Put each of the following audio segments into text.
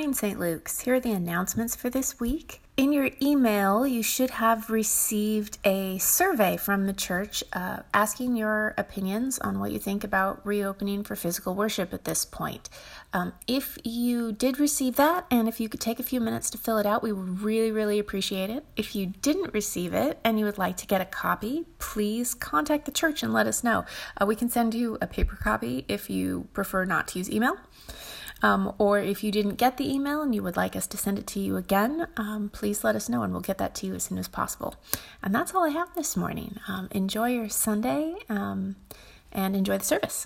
morning, St. Luke's. Here are the announcements for this week. In your email, you should have received a survey from the church asking your opinions on what you think about reopening for physical worship at this point. If you did receive that, and if you could take a few minutes to fill it out, we would really, really appreciate it. If you didn't receive it and you would like to get a copy, please contact the church and let us know. We can send you a paper copy if you prefer not to use email. Or if you didn't get the email and you would like us to send it to you again, please let us know and we'll get that to you as soon as possible. And that's all I have this morning. Enjoy your Sunday and enjoy the service.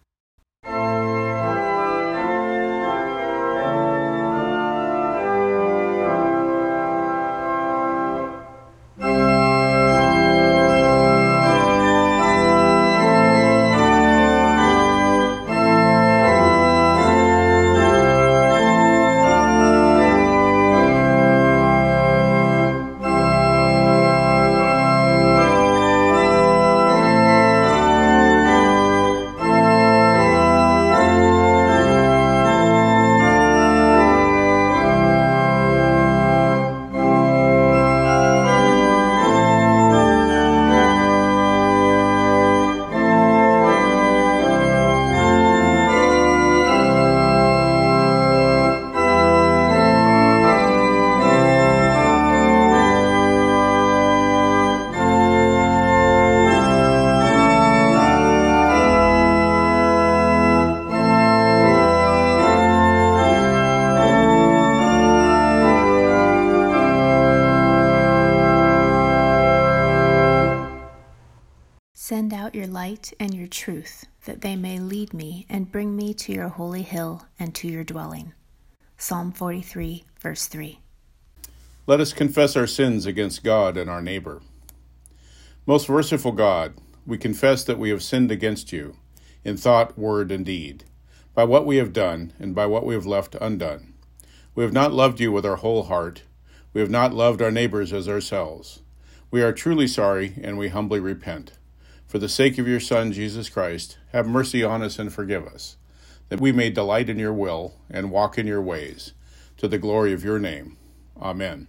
Send out your light and your truth, that they may lead me and bring me to your holy hill and to your dwelling. Psalm 43, verse 3. Let us confess our sins against God and our neighbor. Most merciful God, we confess that we have sinned against you in thought, word, and deed, by what we have done and by what we have left undone. We have not loved you with our whole heart. We have not loved our neighbors as ourselves. We are truly sorry and we humbly repent. For the sake of your Son, Jesus Christ, have mercy on us and forgive us, that we may delight in your will and walk in your ways, to the glory of your name. Amen.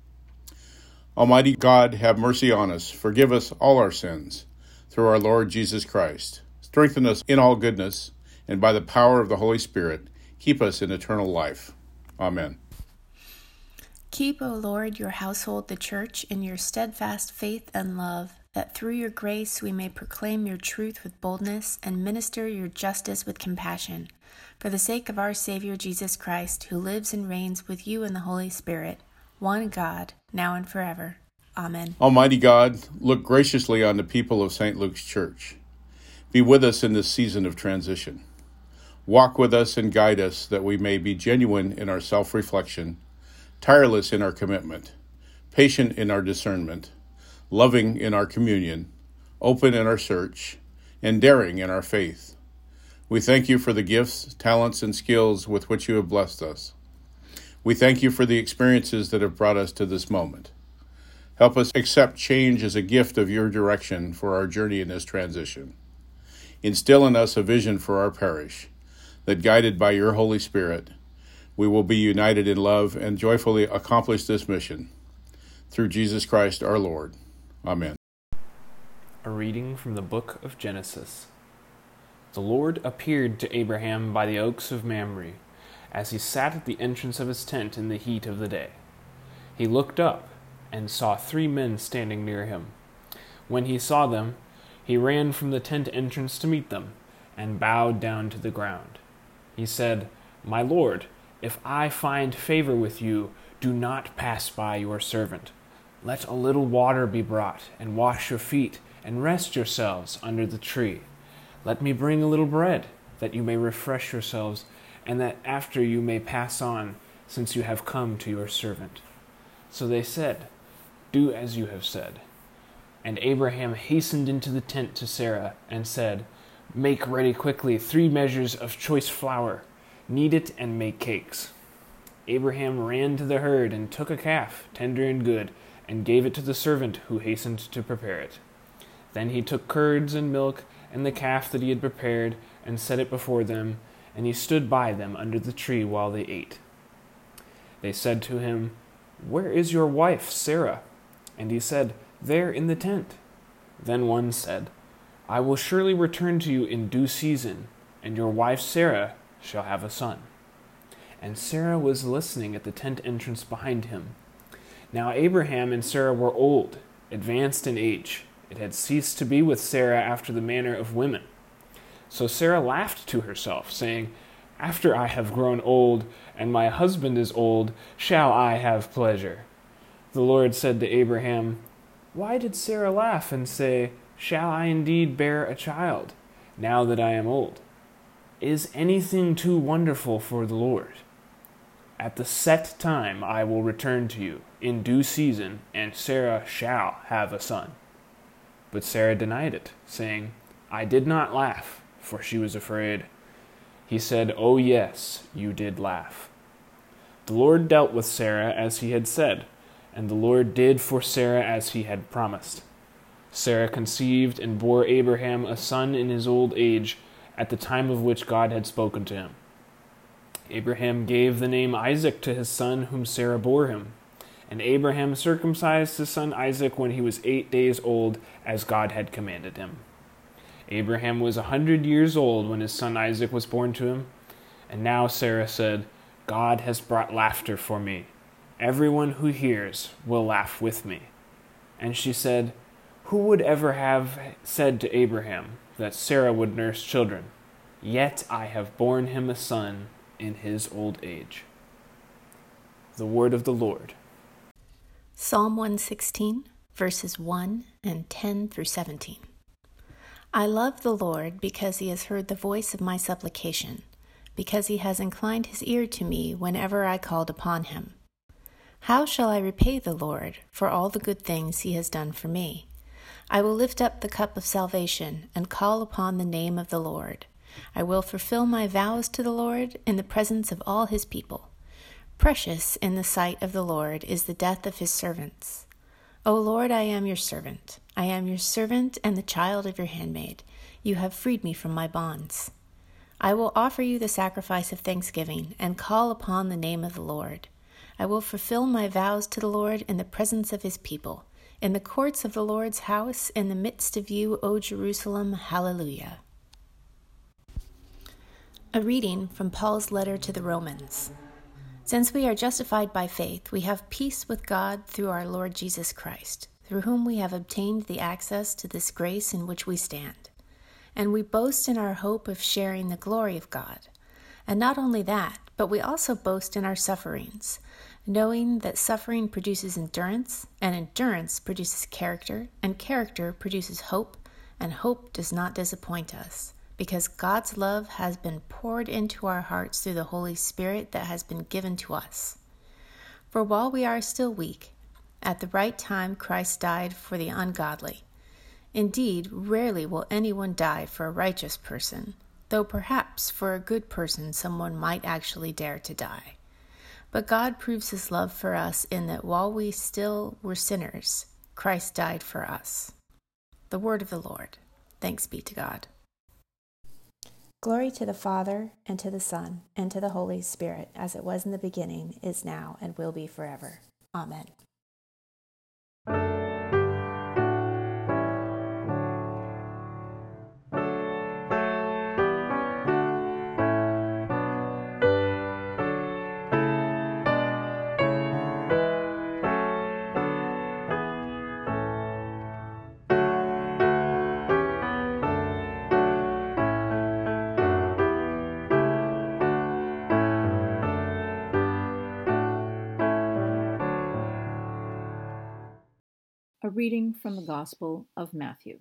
Almighty God, have mercy on us, forgive us all our sins, through our Lord Jesus Christ. Strengthen us in all goodness, and by the power of the Holy Spirit, keep us in eternal life. Amen. Keep, O Lord, your household, the church, in your steadfast faith and love, that through your grace we may proclaim your truth with boldness and minister your justice with compassion. For the sake of our Savior Jesus Christ, who lives and reigns with you in the Holy Spirit, one God, now and forever. Amen. Almighty God, look graciously on the people of St. Luke's Church. Be with us in this season of transition. Walk with us and guide us that we may be genuine in our self-reflection, tireless in our commitment, patient in our discernment, loving in our communion, open in our search, and daring in our faith. We thank you for the gifts, talents, and skills with which you have blessed us. We thank you for the experiences that have brought us to this moment. Help us accept change as a gift of your direction for our journey in this transition. Instill in us a vision for our parish, that guided by your Holy Spirit, we will be united in love and joyfully accomplish this mission. Through Jesus Christ our Lord. Amen. A reading from the book of Genesis. The Lord appeared to Abraham by the oaks of Mamre, as he sat at the entrance of his tent in the heat of the day. He looked up and saw 3 men standing near him. When he saw them, he ran from the tent entrance to meet them, and bowed down to the ground. He said, "My Lord, if I find favor with you, do not pass by your servant. Let a little water be brought, and wash your feet, and rest yourselves under the tree. Let me bring a little bread, that you may refresh yourselves, and that after you may pass on, since you have come to your servant." So they said, "Do as you have said." And Abraham hastened into the tent to Sarah, and said, "Make ready quickly 3 measures of choice flour, knead it, and make cakes." Abraham ran to the herd, and took a calf, tender and good, and gave it to the servant who hastened to prepare it. Then he took curds and milk and the calf that he had prepared, and set it before them, and he stood by them under the tree while they ate. They said to him, "Where is your wife, Sarah?" And he said, "There in the tent." Then one said, "I will surely return to you in due season, and your wife Sarah shall have a son." And Sarah was listening at the tent entrance behind him. Now Abraham and Sarah were old, advanced in age. It had ceased to be with Sarah after the manner of women. So Sarah laughed to herself, saying, "After I have grown old, and my husband is old, shall I have pleasure?" The Lord said to Abraham, "Why did Sarah laugh and say, 'Shall I indeed bear a child, now that I am old?' Is anything too wonderful for the Lord? At the set time I will return to you, in due season, and Sarah shall have a son." But Sarah denied it, saying, "I did not laugh," for she was afraid. He said, "Oh yes, you did laugh." The Lord dealt with Sarah as he had said, and the Lord did for Sarah as he had promised. Sarah conceived and bore Abraham a son in his old age, at the time of which God had spoken to him. Abraham gave the name Isaac to his son whom Sarah bore him. And Abraham circumcised his son Isaac when he was 8 days old, as God had commanded him. Abraham was 100 years old when his son Isaac was born to him. And now Sarah said, "God has brought laughter for me. Everyone who hears will laugh with me." And she said, "Who would ever have said to Abraham that Sarah would nurse children? Yet I have borne him a son in his old age." The word of the Lord. Psalm 116, verses 1 and 10 through 17. I love the Lord because he has heard the voice of my supplication, because he has inclined his ear to me whenever I called upon him. How shall I repay the Lord for all the good things he has done for me? I will lift up the cup of salvation and call upon the name of the Lord. I will fulfill my vows to the Lord in the presence of all his people. Precious in the sight of the Lord is the death of his servants. O Lord, I am your servant. I am your servant and the child of your handmaid. You have freed me from my bonds. I will offer you the sacrifice of thanksgiving and call upon the name of the Lord. I will fulfill my vows to the Lord in the presence of his people. In the courts of the Lord's house, in the midst of you, O Jerusalem, hallelujah. A reading from Paul's letter to the Romans. Since we are justified by faith, we have peace with God through our Lord Jesus Christ, through whom we have obtained the access to this grace in which we stand. And we boast in our hope of sharing the glory of God. And not only that, but we also boast in our sufferings, knowing that suffering produces endurance, and endurance produces character, and character produces hope, and hope does not disappoint us, because God's love has been poured into our hearts through the Holy Spirit that has been given to us. For while we are still weak, at the right time Christ died for the ungodly. Indeed, rarely will anyone die for a righteous person, though perhaps for a good person someone might actually dare to die. But God proves his love for us in that while we still were sinners, Christ died for us. The word of the Lord. Thanks be to God. Glory to the Father, and to the Son, and to the Holy Spirit, as it was in the beginning, is now, and will be forever. Amen. A reading from the Gospel of Matthew.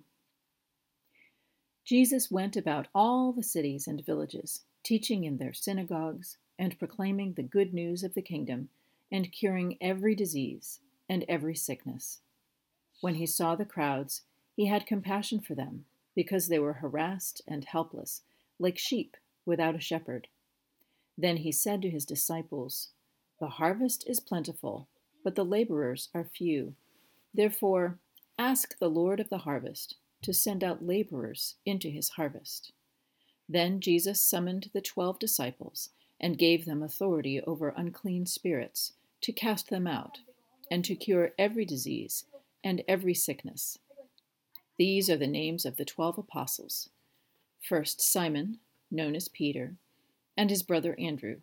Jesus went about all the cities and villages, teaching in their synagogues and proclaiming the good news of the kingdom and curing every disease and every sickness. When he saw the crowds, he had compassion for them, because they were harassed and helpless, like sheep without a shepherd. Then he said to his disciples, "The harvest is plentiful, but the laborers are few. Therefore, ask the Lord of the harvest to send out laborers into his harvest." Then Jesus summoned the 12 disciples and gave them authority over unclean spirits to cast them out, and to cure every disease and every sickness. These are the names of the 12 apostles. First, Simon, known as Peter, and his brother Andrew.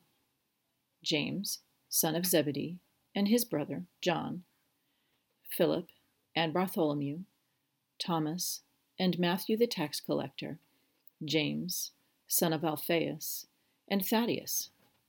James, son of Zebedee, and his brother John. Philip and Bartholomew. Thomas and Matthew the tax collector. James, son of Alphaeus, and Thaddeus.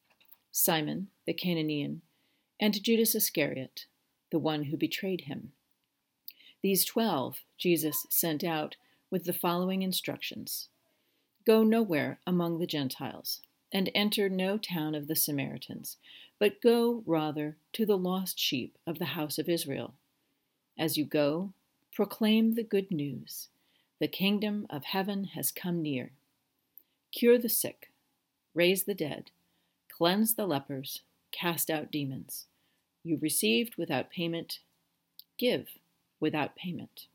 Simon the Cananean, and Judas Iscariot, the one who betrayed him. These 12 Jesus sent out with the following instructions: Go nowhere among the Gentiles, and enter no town of the Samaritans, but go rather to the lost sheep of the house of Israel. As you go, proclaim the good news. The kingdom of heaven has come near. Cure the sick, raise the dead, cleanse the lepers, cast out demons. You received without payment, give without payment.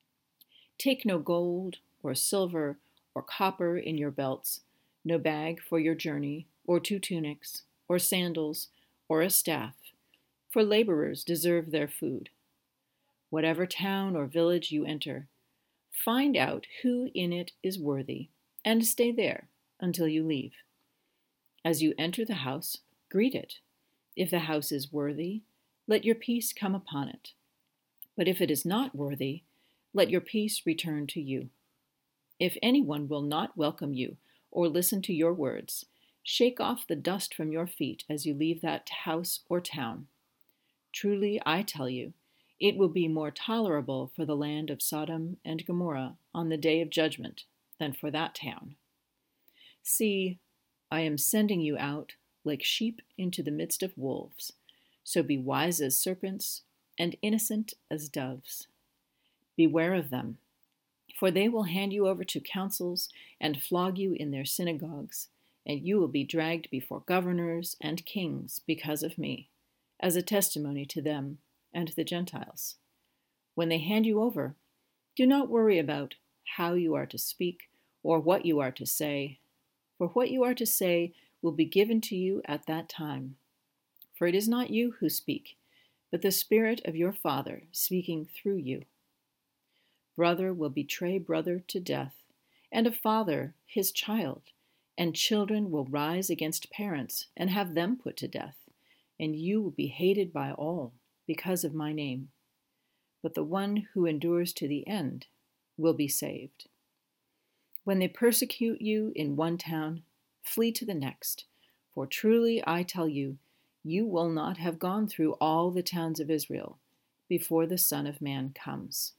Take no gold or silver or copper in your belts, no bag for your journey, or 2 tunics, or sandals, or a staff, for laborers deserve their food. Whatever town or village you enter, find out who in it is worthy, and stay there until you leave. As you enter the house, greet it. If the house is worthy, let your peace come upon it. But if it is not worthy, let your peace return to you. If anyone will not welcome you or listen to your words, shake off the dust from your feet as you leave that house or town. Truly, I tell you, it will be more tolerable for the land of Sodom and Gomorrah on the day of judgment than for that town. See, I am sending you out like sheep into the midst of wolves. So be wise as serpents and innocent as doves. Beware of them, for they will hand you over to councils and flog you in their synagogues, and you will be dragged before governors and kings because of me, as a testimony to them and the Gentiles. When they hand you over, do not worry about how you are to speak or what you are to say, for what you are to say will be given to you at that time. For it is not you who speak, but the Spirit of your Father speaking through you. Brother will betray brother to death, and a father his child, and children will rise against parents and have them put to death, and you will be hated by all because of my name. But the one who endures to the end will be saved. When they persecute you in one town, flee to the next, for truly I tell you, you will not have gone through all the towns of Israel before the Son of Man comes.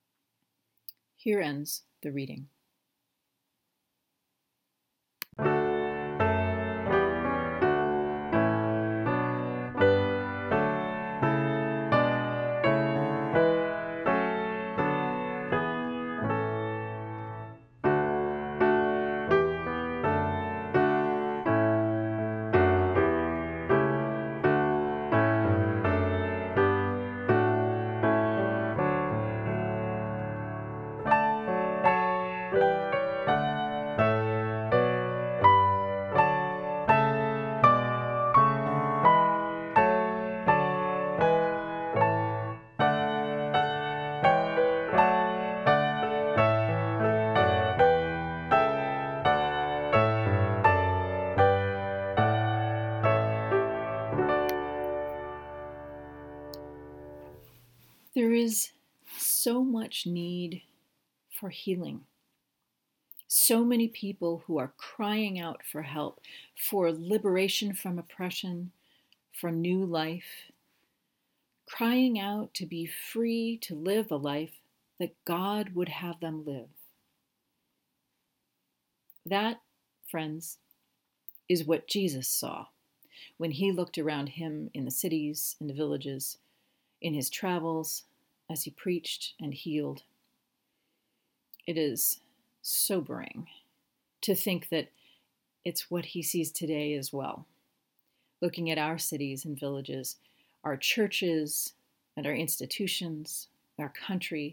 Here ends the reading. There is so much need for healing. So many people who are crying out for help, for liberation from oppression, for new life, crying out to be free to live a life that God would have them live. That, friends, is what Jesus saw when he looked around him in the cities and the villages, in his travels, as he preached and healed. It is sobering to think that it's what he sees today as well. Looking at our cities and villages, our churches and our institutions, our country,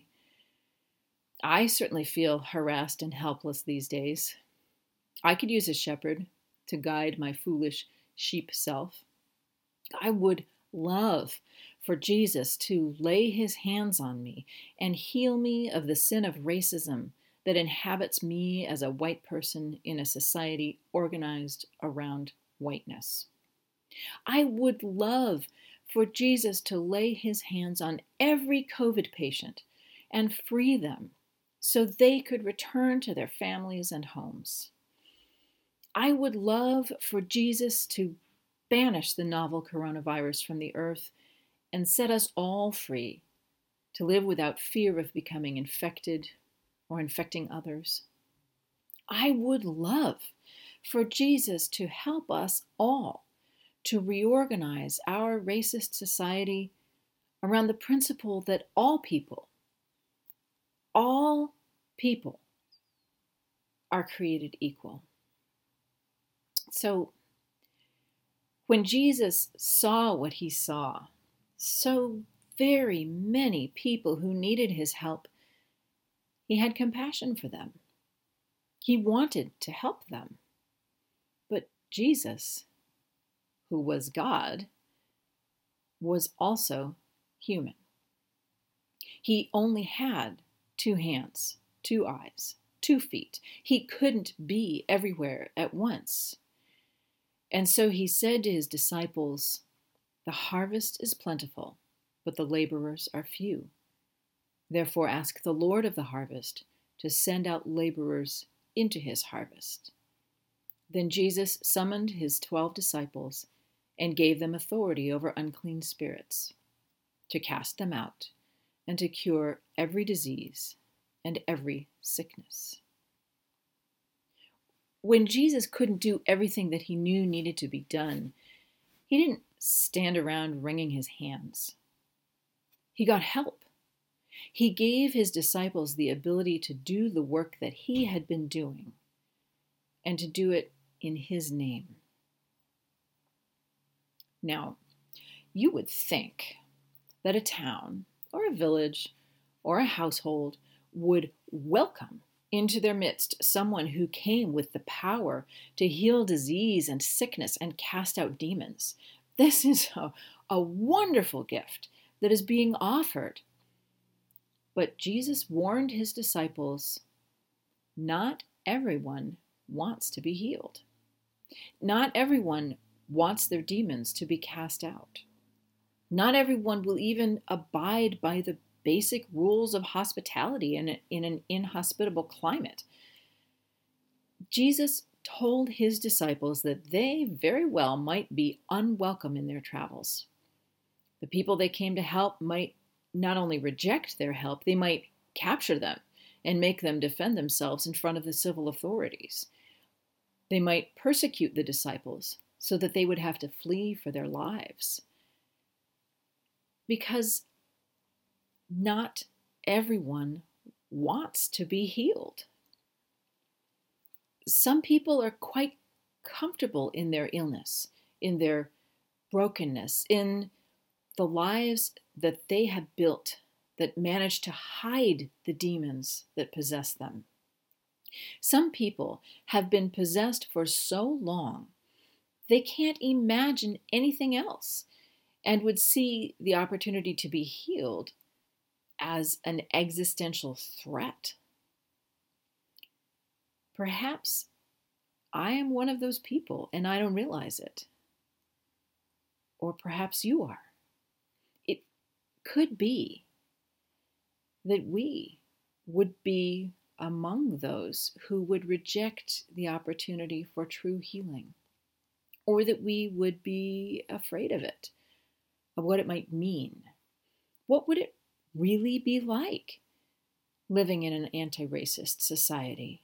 I certainly feel harassed and helpless these days. I could use a shepherd, to guide my foolish sheep self. I would love for Jesus to lay his hands on me and heal me of the sin of racism that inhabits me as a white person in a society organized around whiteness. I would love for Jesus to lay his hands on every COVID patient and free them so they could return to their families and homes. I would love for Jesus to banish the novel coronavirus from the earth and set us all free to live without fear of becoming infected or infecting others. I would love for Jesus to help us all to reorganize our racist society around the principle that all people are created equal. So when Jesus saw what he saw, so very many people who needed his help, he had compassion for them. He wanted to help them. But Jesus, who was God, was also human. He only had 2 hands, 2 eyes, 2 feet. He couldn't be everywhere at once. And so he said to his disciples, "The harvest is plentiful, but the laborers are few. Therefore ask the Lord of the harvest to send out laborers into his harvest." Then Jesus summoned his 12 disciples and gave them authority over unclean spirits, to cast them out and to cure every disease and every sickness. When Jesus couldn't do everything that he knew needed to be done, he didn't stand around wringing his hands. He got help. He gave his disciples the ability to do the work that he had been doing and to do it in his name. Now, you would think that a town or a village or a household would welcome into their midst someone who came with the power to heal disease and sickness and cast out demons. This is a wonderful gift that is being offered. But Jesus warned his disciples, not everyone wants to be healed. Not everyone wants their demons to be cast out. Not everyone will even abide by the basic rules of hospitality in an inhospitable climate. Jesus told his disciples that they very well might be unwelcome in their travels. The people they came to help might not only reject their help, they might capture them and make them defend themselves in front of the civil authorities. They might persecute the disciples so that they would have to flee for their lives. Because not everyone wants to be healed. Some people are quite comfortable in their illness, in their brokenness, in the lives that they have built that manage to hide the demons that possess them. Some people have been possessed for so long, they can't imagine anything else and would see the opportunity to be healed as an existential threat. Perhaps I am one of those people and I don't realize it. Or perhaps you are. It could be that we would be among those who would reject the opportunity for true healing, or that we would be afraid of it, of what it might mean. What would it really be like living in an anti-racist society?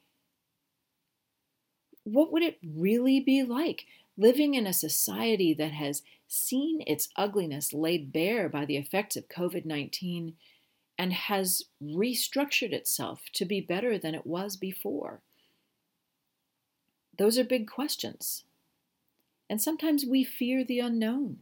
What would it really be like living in a society that has seen its ugliness laid bare by the effects of COVID-19 and has restructured itself to be better than it was before? Those are big questions. And sometimes we fear the unknown.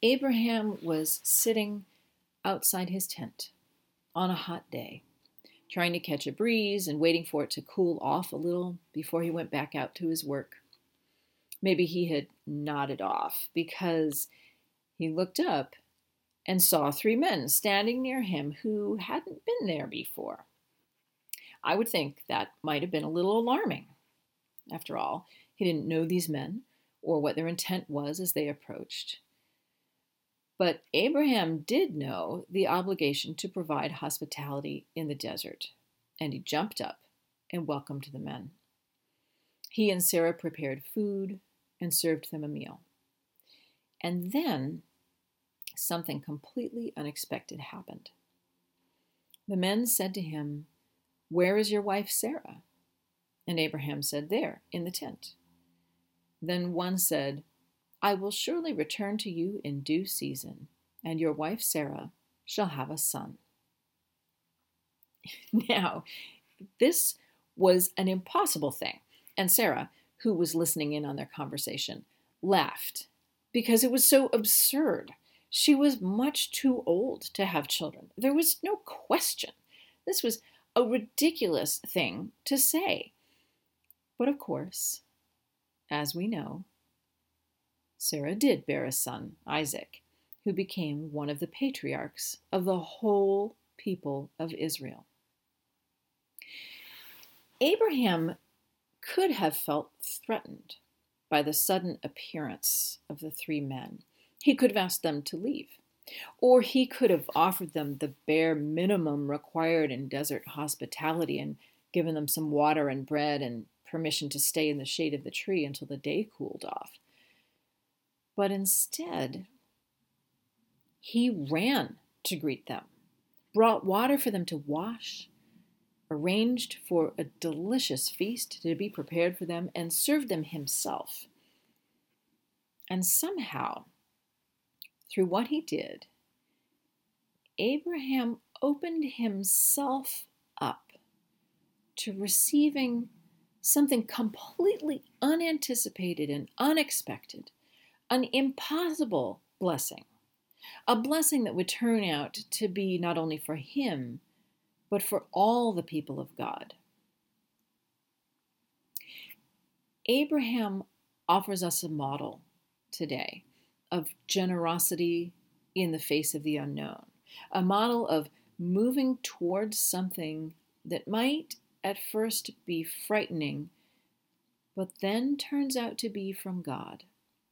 Abraham was sitting outside his tent on a hot day, trying to catch a breeze and waiting for it to cool off a little before he went back out to his work. Maybe he had nodded off because he looked up and saw 3 men standing near him who hadn't been there before. I would think that might have been a little alarming. After all, he didn't know these men or what their intent was as they approached. But Abraham did know the obligation to provide hospitality in the desert, and he jumped up and welcomed the men. He and Sarah prepared food and served them a meal. And then something completely unexpected happened. The men said to him, "Where is your wife Sarah?" And Abraham said, "There, in the tent." Then one said, "I will surely return to you in due season, and your wife Sarah shall have a son." Now, this was an impossible thing, and Sarah, who was listening in on their conversation, laughed because it was so absurd. She was much too old to have children. There was no question. This was a ridiculous thing to say. But of course, as we know, Sarah did bear a son, Isaac, who became one of the patriarchs of the whole people of Israel. Abraham could have felt threatened by the sudden appearance of the 3 men. He could have asked them to leave, or he could have offered them the bare minimum required in desert hospitality and given them some water and bread and permission to stay in the shade of the tree until the day cooled off. But instead, he ran to greet them, brought water for them to wash, arranged for a delicious feast to be prepared for them, and served them himself. And somehow, through what he did, Abraham opened himself up to receiving something completely unanticipated and unexpected, an impossible blessing, a blessing that would turn out to be not only for him, but for all the people of God. Abraham offers us a model today of generosity in the face of the unknown, a model of moving towards something that might at first be frightening, but then turns out to be from God.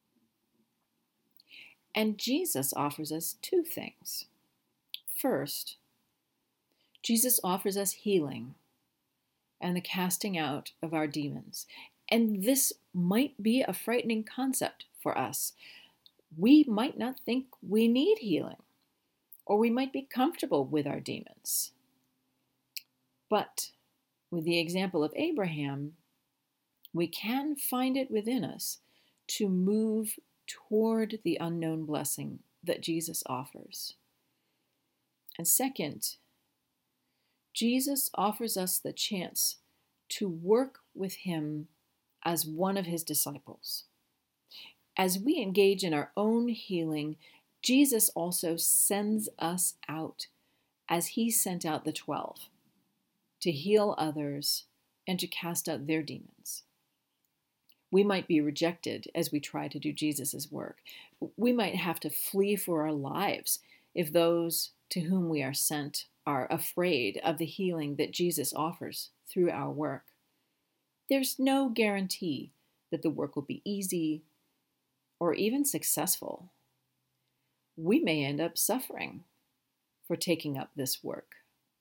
And Jesus offers us 2 things. First, Jesus offers us healing and the casting out of our demons. And this might be a frightening concept for us. We might not think we need healing, or we might be comfortable with our demons. But with the example of Abraham, we can find it within us to move toward the unknown blessing that Jesus offers. And second, Jesus offers us the chance to work with him as one of his disciples. As we engage in our own healing, Jesus also sends us out as he sent out the 12 to heal others and to cast out their demons. We might be rejected as we try to do Jesus' work. We might have to flee for our lives if those to whom we are sent are afraid of the healing that Jesus offers through our work. There's no guarantee that the work will be easy or even successful. We may end up suffering for taking up this work.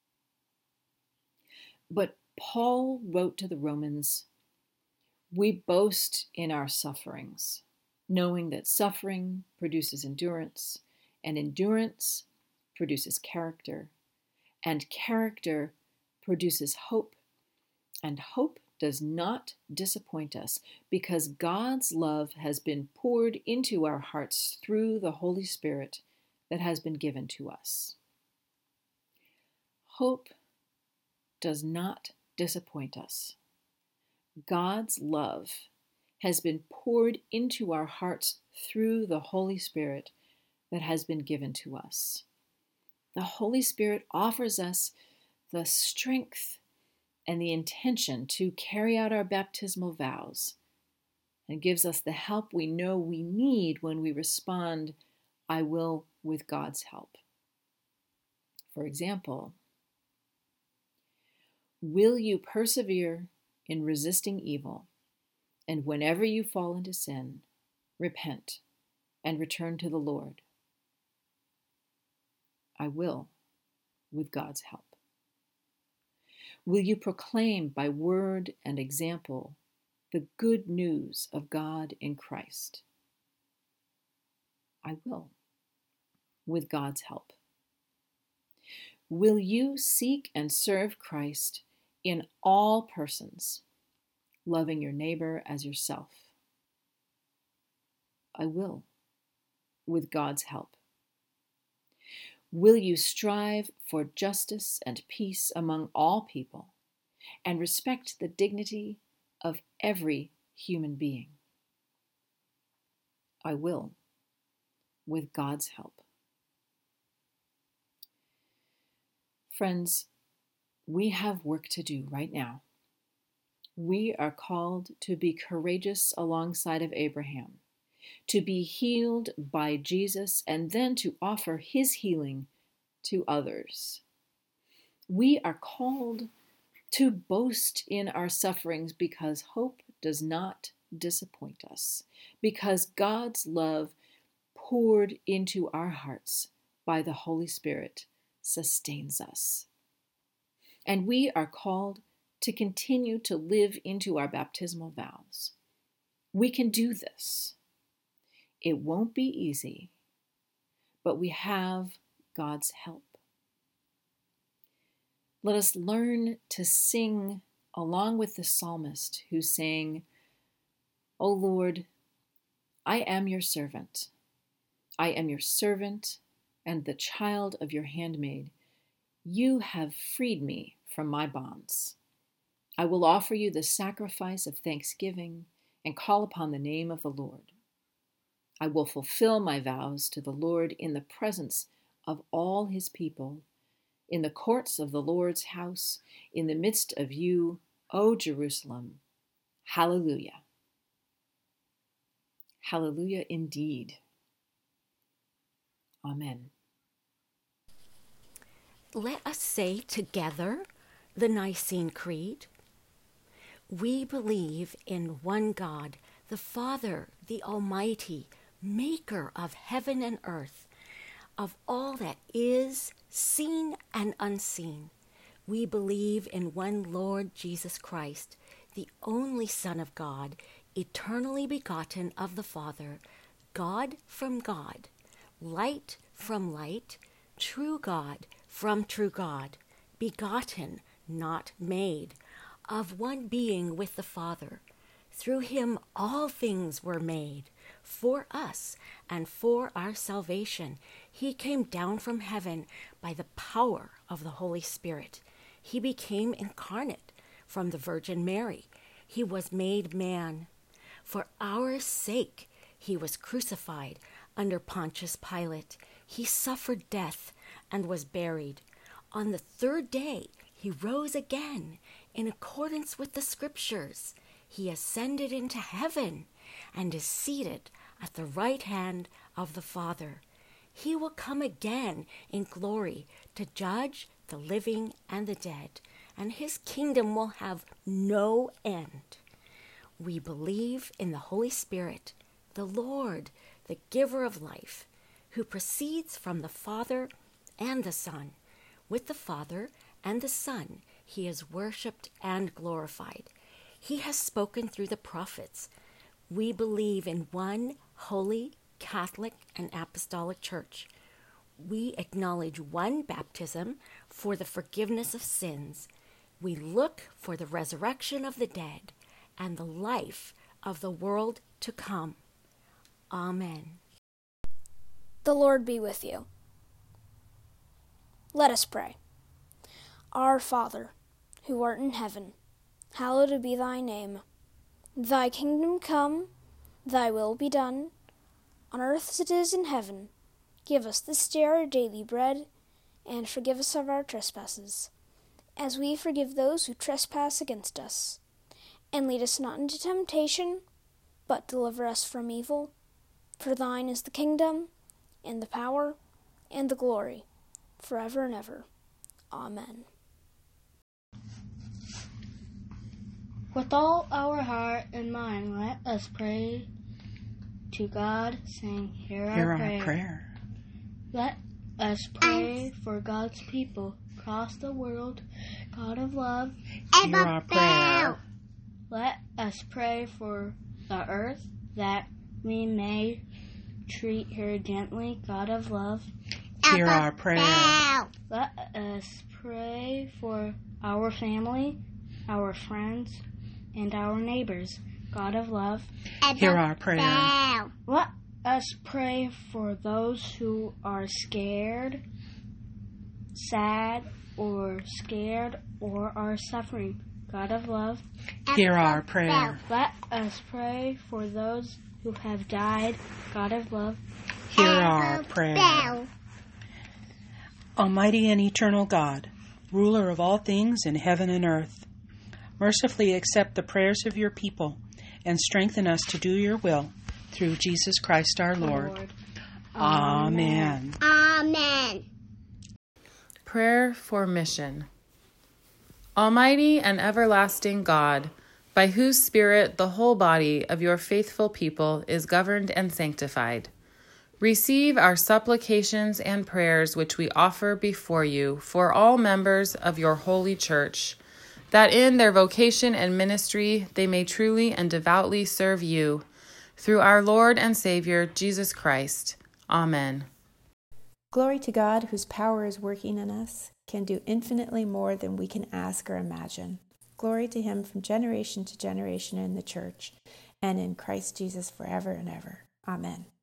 But Paul wrote to the Romans, "We boast in our sufferings, knowing that suffering produces endurance, and endurance produces character, and character produces hope, and hope does not disappoint us, because God's love has been poured into our hearts through the Holy Spirit that has been given to us." Hope does not disappoint us. God's love has been poured into our hearts through the Holy Spirit that has been given to us. The Holy Spirit offers us the strength and the intention to carry out our baptismal vows, and gives us the help we know we need when we respond, I will, with God's help. For example, will you persevere in resisting evil, and whenever you fall into sin, repent and return to the Lord? I will, with God's help. Will you proclaim by word and example the good news of God in Christ? I will, with God's help. Will you seek and serve Christ in all persons, loving your neighbor as yourself? I will, with God's help. Will you strive for justice and peace among all people and respect the dignity of every human being? I will, with God's help. Friends, we have work to do right now. We are called to be courageous alongside of Abraham, to be healed by Jesus, and then to offer his healing to others. We are called to boast in our sufferings because hope does not disappoint us, because God's love poured into our hearts by the Holy Spirit sustains us. And we are called to continue to live into our baptismal vows. We can do this. It won't be easy, but we have God's help. Let us learn to sing along with the psalmist who sang, O Lord, I am your servant. I am your servant and the child of your handmaid. You have freed me from my bonds. I will offer you the sacrifice of thanksgiving and call upon the name of the Lord. I will fulfill my vows to the Lord in the presence of all his people, in the courts of the Lord's house, in the midst of you, O Jerusalem. Hallelujah. Hallelujah indeed. Amen. Let us say together the Nicene Creed. We believe in one God, the Father, the Almighty, maker of heaven and earth, of all that is seen and unseen. We believe in one Lord Jesus Christ, the only Son of God, eternally begotten of the Father, God from God, light from light, true God from true God, begotten, not made, of one being with the Father. Through him all things were made. For us and for our salvation, he came down from heaven by the power of the Holy Spirit. He became incarnate from the Virgin Mary. He was made man. For our sake, he was crucified under Pontius Pilate. He suffered death and was buried. On the third day, he rose again in accordance with the Scriptures. He ascended into heaven and is seated at the right hand of the Father. He will come again in glory to judge the living and the dead, and his kingdom will have no end. We believe in the Holy Spirit, the Lord, the giver of life, who proceeds from the Father and the Son. With the Father and the Son, he is worshipped and glorified. He has spoken through the prophets. We believe in one holy, Catholic, and Apostolic Church. We acknowledge one baptism for the forgiveness of sins. We look for the resurrection of the dead and the life of the world to come. Amen. The Lord be with you. Let us pray. Our Father, who art in heaven, hallowed be thy name. Thy kingdom come, thy will be done, on earth as it is in heaven. Give us this day our daily bread, and forgive us of our trespasses, as we forgive those who trespass against us. And lead us not into temptation, but deliver us from evil. For thine is the kingdom, and the power, and the glory, forever and ever. Amen. With all our heart and mind, let us pray to God, saying, Hear our prayer. Let us pray for God's people across the world. God of love, hear our prayer. Let us pray for the earth, that we may treat her gently. God of love, hear our prayer. Let us pray for our family, our friends, and our neighbors. God of love, hear our prayer. Let us pray for those who are scared, sad, or scared, or are suffering. God of love, hear our prayer. Let us pray for those who have died. God of love, hear our prayer. Almighty and eternal God, ruler of all things in heaven and earth, mercifully accept the prayers of your people and strengthen us to do your will through Jesus Christ our Lord. Amen. Amen. Prayer for mission. Almighty and everlasting God, by whose Spirit the whole body of your faithful people is governed and sanctified, receive our supplications and prayers which we offer before you for all members of your holy church, that in their vocation and ministry they may truly and devoutly serve you, through our Lord and Savior, Jesus Christ. Amen. Glory to God, whose power is working in us, can do infinitely more than we can ask or imagine. Glory to him from generation to generation in the church, and in Christ Jesus forever and ever. Amen.